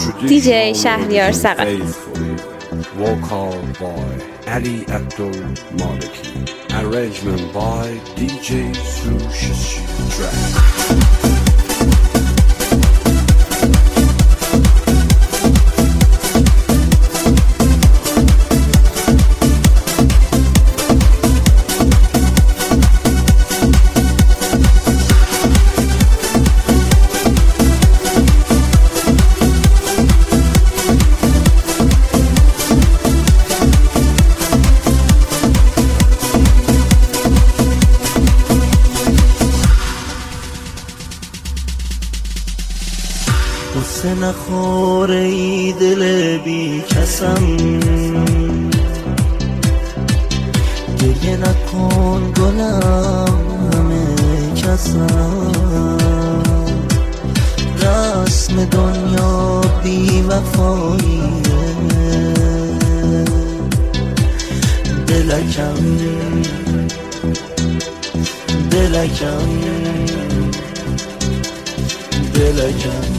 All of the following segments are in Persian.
DJ شهریار ثقفی. Vocal by Ali Abdul Maliki. Arrangement by DJ Sushi Track. قصه نخوره ای دل بی کسم، گریه نکن گلم همه کسم. رسم دنیا بی وفاییه، دلکم دلکم دلکم.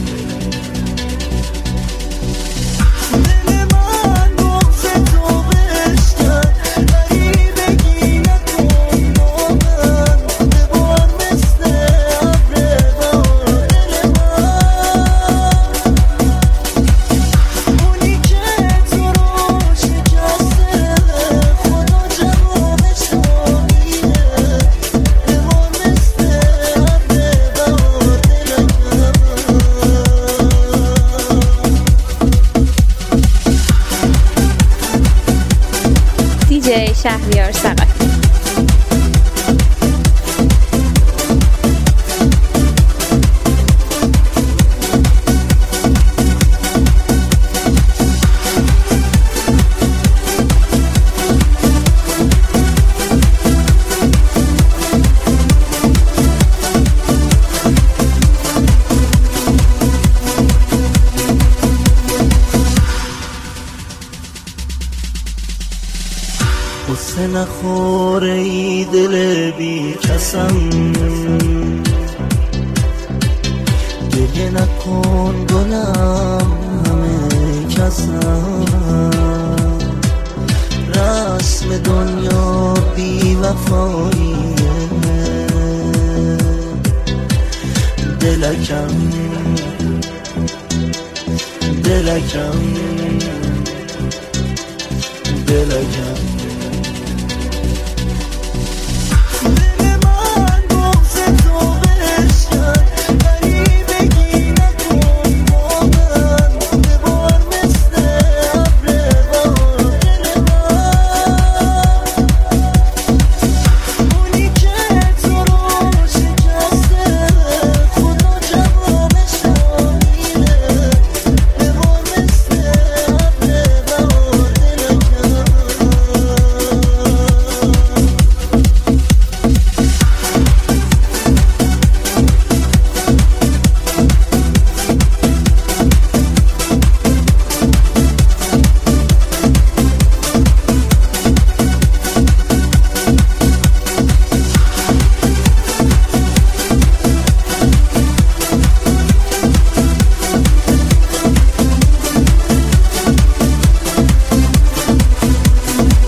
DJ شهریار ثقفی. قصه نخوره ای دل بی کسم، گریه نکن گلم همه کسم. رسم دنیا بی وفاییه، دلکم دلکم دلکم.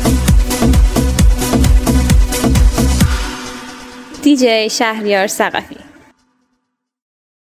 DJ شهریار ثقفی.